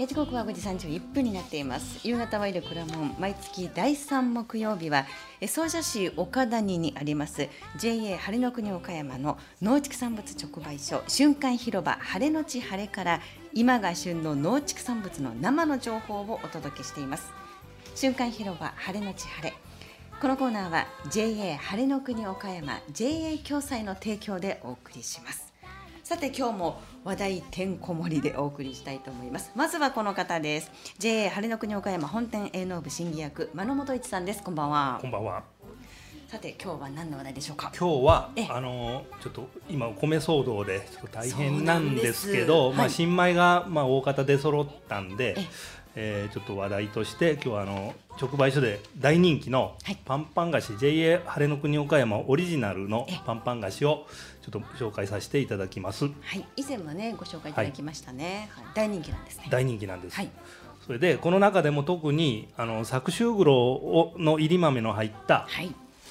時刻は5時31分になっています。夕方はイルクラモン、毎月第3木曜日は総社市岡谷にあります JA 晴れの国岡山の農畜産物直売所瞬間広場晴れのち晴れから、今が旬の農畜産物の生の情報をお届けしています。瞬間広場晴れのち晴れ、このコーナーは JA 晴れの国岡山 JA 共済の提供でお送りします。さて今日も話題てんこ盛りでお送りしたいと思います。まずはこの方です。 JA 晴れの国岡山本店営農部審議役間野元一さんです。こんばんは。 こんばんは。 さて今日は何の話題でしょうか。 今日はちょっと今お米騒動でちょっと大変なんですけど、 はい、 新米が大方出揃ったんで、ちょっと話題として今日は直売所で大人気のパンパン菓子、JA 晴れの国岡山オリジナルのパンパン菓子をちょっと紹介させていただきます。 はい、以前もねご紹介いただきましたね。はい、大人気なんですね。 大人気なんです。 はい、 それでこの中でも特に搾取黒の入り豆の入った、 はい、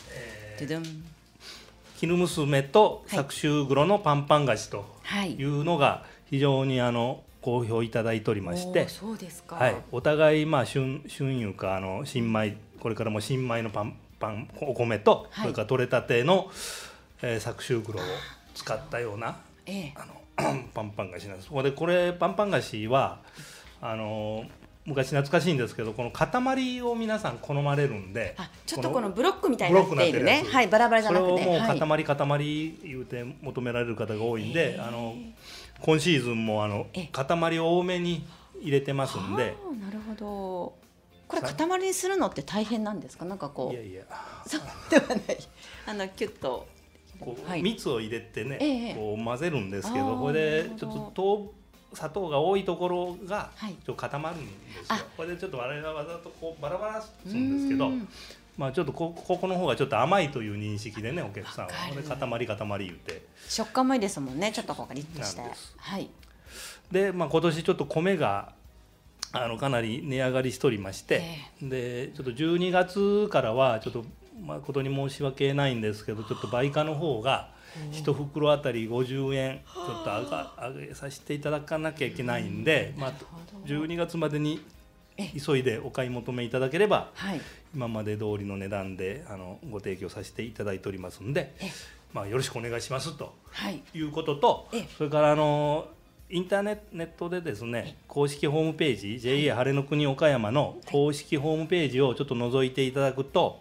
絹娘と搾取黒のパンパン菓子というのが非常に好評いただいておりまして、 そうですか。 はい、お互い旬いうか新米、これからも新米のパンお米と、それから取れたての、搾取黒を使ったような、パンパン菓子なんです。これパンパン菓子は昔懐かしいんですけど、この塊を皆さん好まれるんで、 ちょっとこのブロックみたいになっているね、はい、バラバラじゃなくて、 それをもう塊言うて求められる方が多いんで、今シーズンも塊を多めに入れてますんで。 なるほど。これ塊にするのって大変なんですか。なんかこう、 いやいや、 そうではない、キュッとこう蜜を入れてね、こう混ぜるんですけど、これでちょっと砂糖が多いところがちょっと固まるんですよ。これでちょっと我々はわざとこうバラバラするんですけど、ちょっとここの方がちょっと甘いという認識でね、お客さんはこれ塊言うて、 食感もいいですもんね。ちょっとこうガリッとして、はい。 で今年ちょっと米がかなり値上がりしておりまして、でちょっと12月からはちょっと誠に申し訳ないんですけど、ちょっと売価の方が1袋あたり50円ちょっと上げさせていただかなきゃいけないんで、12月までに急いでお買い求めいただければ、今まで通りの値段でご提供させていただいておりますんで、よろしくお願いしますということと、それからインターネットでですね、公式ホームページ JA 晴れの国岡山の公式ホームページをちょっと覗いていただくと、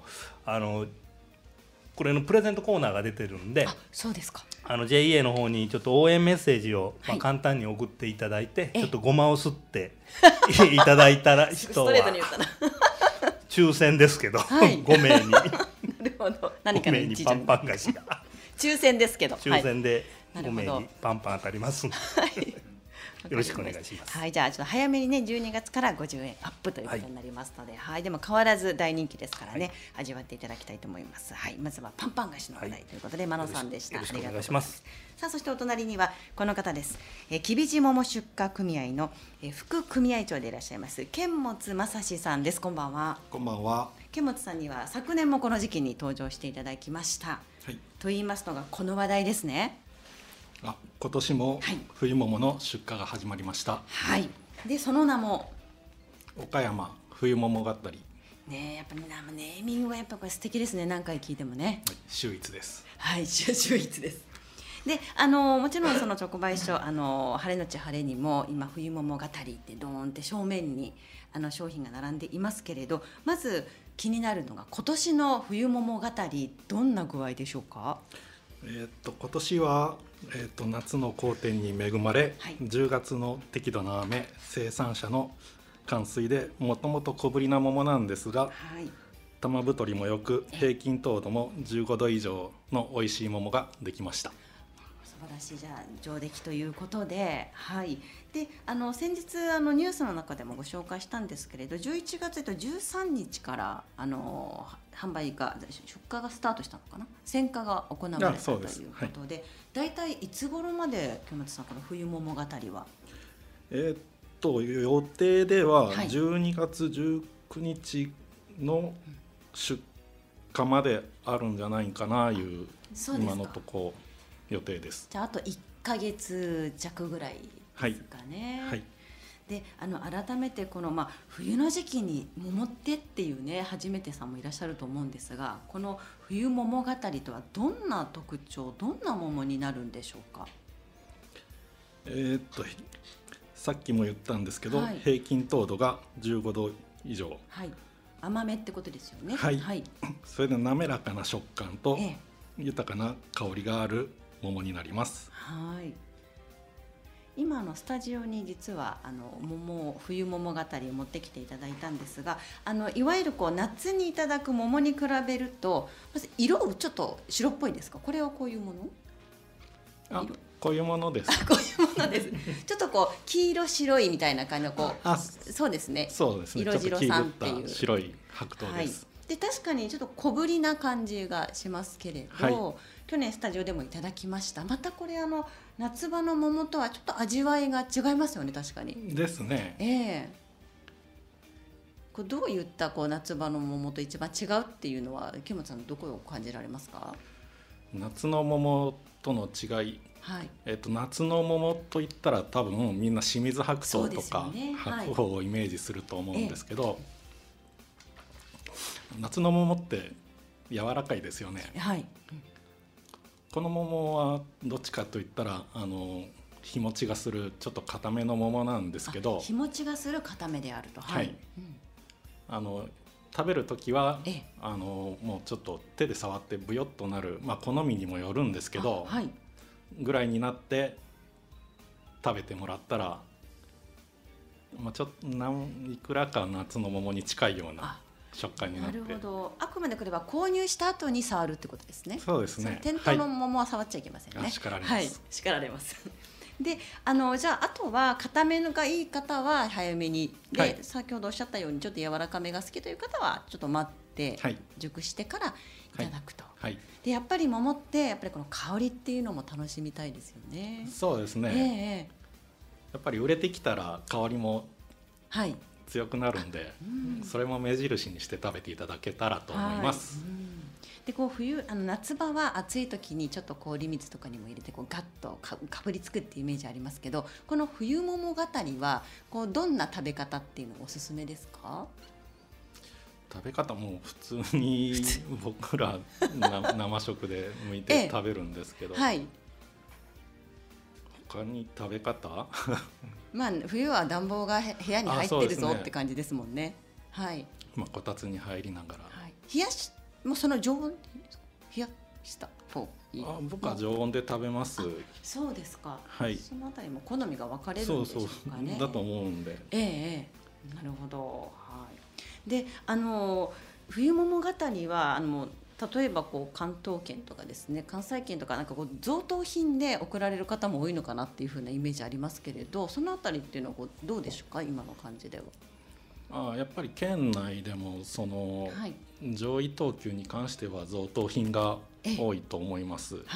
これのプレゼントコーナーが出てるんで、 そうですか。 JA の方にちょっと応援メッセージを簡単に送っていただいて、ちょっとごまをすっていただいたら人は抽選ですけど、5名になるほど、何かの 5名にパンパン菓子が抽選ですけど、 抽選で5名にパンパン当たりますので、よろしくお願いします。 はい、じゃあちょっと早めにね、12月から50円アップということになりますので、でも変わらず大人気ですからね、味わっていただきたいと思います。はい、まずはパンパン菓子の話題ということで、間野さんでした。 よろしくお願いします。 さあ、そしてお隣にはこの方です。きびじ桃出荷組合の副組合長でいらっしゃいます堅物正史さんです。こんばんは。 こんばんは。 堅物さんには昨年もこの時期に登場していただきました。と言いますのがこの話題ですね。 今年も冬桃の出荷が始まりました。 はい。でその名も岡山冬桃語り。 ね、やっぱりネーミングはやっぱこれ素敵ですね。何回聞いてもね。 秀逸です。 はい、秀逸です。でもちろんその直売所晴れのち晴れにも今冬桃語りってドーンって正面に商品が並んでいますけれど、まず気になるのが今年の冬桃語り、どんな具合でしょうか。 今年は、夏の好天に恵まれ、10月の適度な雨、生産者の冠水でもともと小ぶりな桃なんですが、玉太りもよく平均糖度も15度以上の美味しい桃ができました。 素晴らしい、じゃあ上出来ということで、で先日ニュースの中でもご紹介したんですけれど、11月13日から販売が出荷がスタートしたのかな、選果が行われたということで、だいたいいつ頃まで清松さんこの冬桃語りは。 予定では12月19日の出荷まであるんじゃないかないう今のとこ予定です。 じゃああと1ヶ月弱ぐらいですかね。 で改めてこの、冬の時期に桃ってっていうね初めてさんもいらっしゃると思うんですが、この冬桃語りとはどんな特徴、どんな桃になるんでしょうか？ さっきも言ったんですけど、 はい、 平均糖度が15度以上、 はい、甘めってことですよね。 はい、 はい、 それで滑らかな食感と豊かな香りがある桃になります。 はい、今スタジオに実は冬桃語りを持ってきていただいたんですが、いわゆる夏にいただく桃に比べるとまず色ちょっと白っぽいですか？これはこういうもの？ こういうものです。 こういうものです。ちょっと黄色白いみたいな感じのそうですね。 そうですね。 色白さんっていう白い白桃です。 で確かにちょっと小ぶりな感じがしますけれど、去年スタジオでもいただきました。またこれ夏場の桃とはちょっと味わいが違いますよね。確かにですね。 これどういった夏場の桃と一番違うっていうのは木本さんどこを感じられますか？ 夏の桃との違い、夏の桃といったら多分みんな清水白桃とか、白鳳をイメージすると思うんですけど、夏の桃って柔らかいですよね。この桃はどっちかといったら日持ちがするちょっと固めの桃なんですけど、 日持ちがする固めであると、 食べるときはもうちょっと手で触ってブヨッとなる、好みにもよるんですけど、ぐらいになって食べてもらったら、ちょっといくらか夏の桃に近いような食感になって。 なるほど。あくまでこれは購入した後に触るってことですね。 そうですね。 店頭の桃は触っちゃいけませんね。 叱られます。 叱られますでじゃあとは固めのがいい方は早めにで、先ほどおっしゃったようにちょっと柔らかめが好きという方はちょっと待って熟してからいただくと。でやっぱり桃ってこの香りっていうのも楽しみたいですよね。 そうですね。やっぱり売れてきたら香りも強くなるんで、それも目印にして食べていただけたらと思います。 で夏場は暑い時にちょっと氷水とかにも入れてガッとかぶりつくっていうイメージありますけど、この冬桃語りはどんな食べ方っていうのがおすすめですか？ 食べ方も普通に僕ら生食で剥いて食べるんですけど、他に食べ方冬は暖房が部屋に入ってるぞって感じですもんね。 こたつに入りながら、 冷やしもうその常温冷やした方僕は常温で食べます。 そうですか。そのあたりも好みが分かれるんでしょうかね。 だと思うんで。 なるほど。で冬桃語りは例えば関東圏とかですね、関西圏とか贈答品で送られる方も多いのかなっていう風なイメージありますけれど、そのあたりっていうのはどうでしょうか、今の感じでは。 やっぱり県内でも上位等級に関しては贈答品が多いと思います。で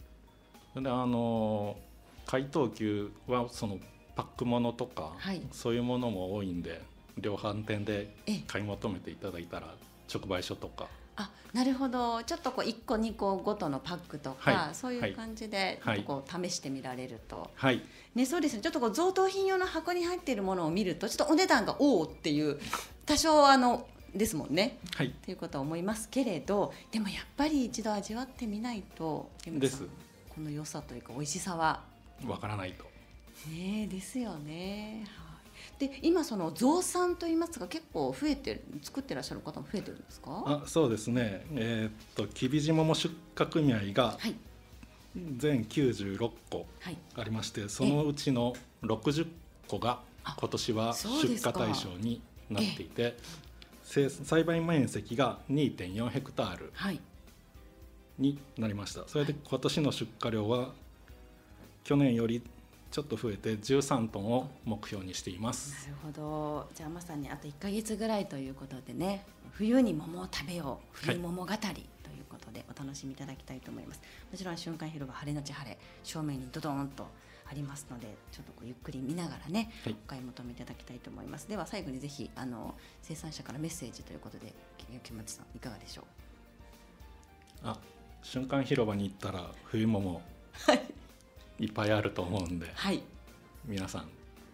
下位等級はパックものとか、そういうものも多いんで、量販店で買い求めていただいたら直売所とか。 なるほど。ちょっと1個2個ごとのパックとか、そういう感じで試してみられると、そうですね。ちょっと贈答品用の箱に入っているものを見るとちょっとお値段がおおっていう多少ですもんね、ということは思いますけれど、でもやっぱり一度味わってみないとこの良さというか美味しさはわからないと。 ですよね。で今増産といいますか、結構増えてる、作ってらっしゃる方も増えてるんですか？ そうですね。きびじ桃出荷組合が全96個ありまして、そのうちの60個が今年は出荷対象になっていて、栽培面積が 2.4 ヘクタールになりました。それで今年の出荷量は去年よりちょっと増えて13トンを目標にしています。 なるほど。じゃあまさにあと1ヶ月ぐらいということでね、冬に桃を食べよう、冬桃語りということでお楽しみいただきたいと思います。もちろん瞬間広場晴れのち晴れ、正面にドドーンとありますので、ちょっとゆっくり見ながらね、お買い求めいただきたいと思います。では最後にぜひ生産者からメッセージということで、木町さんいかがでしょう？ 瞬間広場に行ったら冬桃いっぱいあると思うんで、皆さん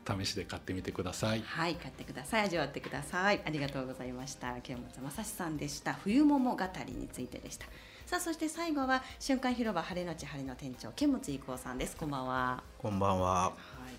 試しで買ってみてください。 はい、買ってください。味わってください。ありがとうございました。剣持正史さんでした。冬桃語りについてでした。さあ、そして最後は瞬間広場晴れのち晴れの店長剣持郁夫さんです。こんばんは。 こんばんは。 はい、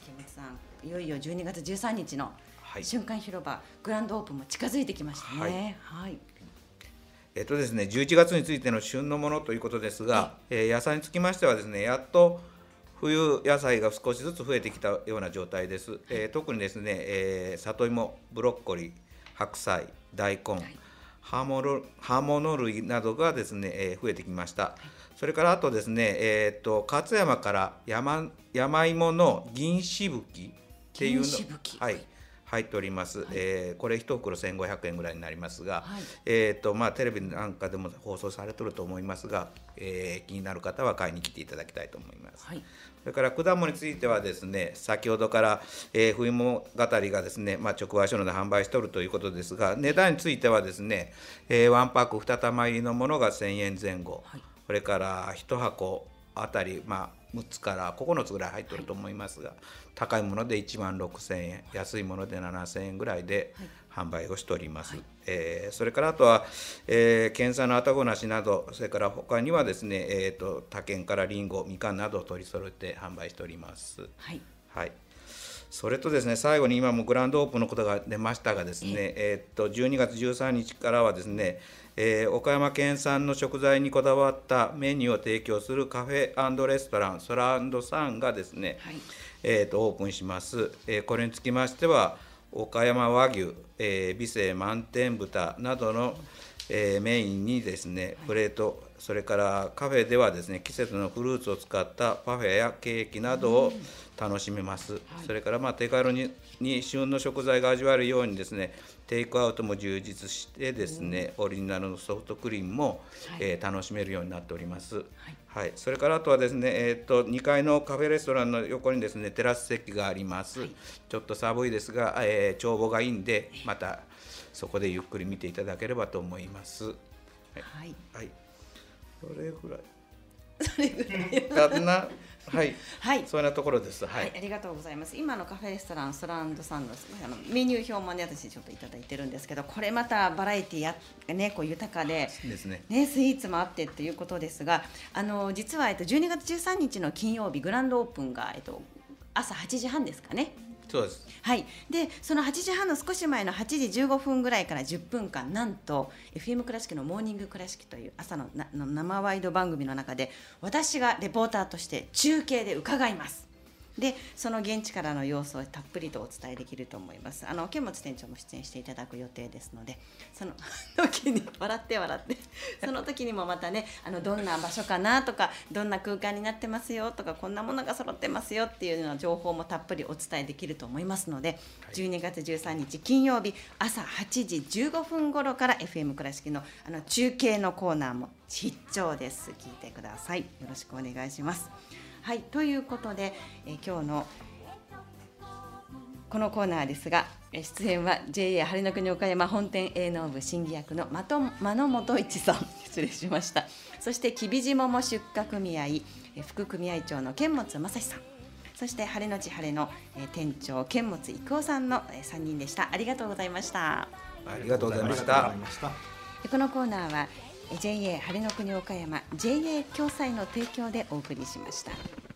剣持さん、いよいよ12月13日の瞬間広場グランドオープンも近づいてきましたね。はい。 ですね、11月についての旬のものということですが、野菜につきましてはですね、やっと冬野菜が少しずつ増えてきたような状態です。特にですね、里芋、ブロッコリー、白菜、大根、葉物類などがですね、増えてきました。それからあとですね、勝山から山芋の銀しぶきっていうの、はい、入っております。これ1袋1500円ぐらいになりますが、テレビなんかでも放送されてると思いますが、気になる方は買いに来ていただきたいと思います。それから果物についてはですね、先ほどから、冬物語りがですね、直売所で販売しておるということですが、値段についてはですね、ワンパック2玉入りのものが1000円前後、それから1箱あたり、6つから9つぐらい入っていると思いますが、高いもので1万6000円、安いもので7000円ぐらいで販売をしております。それからあとは、県産のあたご梨など、それから他にはですね、他県からりんご、みかんなどを取り揃えて販売しております。それとですね、最後に今もグランドオープンのことが出ましたがですね、12月13日からはですね、岡山県産の食材にこだわったメニューを提供するカフェ&レストランソラ&サンがですね、オープンします。これにつきましては岡山和牛、美正満点豚などの、メインにですねプレート、それからカフェではですね季節のフルーツを使ったパフェやケーキなどを楽しめます。それから手軽に旬の食材が味わえるようにですねテイクアウトも充実してですねオリジナルのソフトクリームも、楽しめるようになっております。それからあとはですね、2階のカフェレストランの横にですねテラス席があります。ちょっと寒いですが、眺望がいいんでまたそこでゆっくり見ていただければと思います。それぐらい。そんな、そんなところです。 ありがとうございます。今のカフェレストランソランドさんのメニュー表もね、私ちょっといただいてるんですけど、これまたバラエティーね、豊かで、スイーツもあってということですが、実は12月13日の金曜日グランドオープンが朝8時半ですかね。 そうです。 でその8時半の少し前の8時15分ぐらいから10分間、なんと FM 倉敷のモーニング倉敷という朝の生ワイド番組の中で私がレポーターとして中継で伺います。でその現地からの様子をたっぷりとお伝えできると思います。剣持店長も出演していただく予定ですので、その時に笑ってその時にもまたね、どんな場所かなとか、どんな空間になってますよとか、こんなものが揃ってますよっていうような情報もたっぷりお伝えできると思いますので、12月13日金曜日朝8時15分頃から FM 倉敷の中継のコーナーも必聴です。聞いてください。よろしくお願いします。ということで、今日のこのコーナーですが、出演は JA 晴の国岡山本店営農部審議役の間野元一さん失礼しました。そしてきびじ桃出荷組合副組合長の剣持正史さん、そして晴れのち晴れの店長剣持郁夫さんの3人でした。ありがとうございました。 ありがとうございました。 このコーナーはJA 晴の国岡山 JA 共済の提供でお送りしました。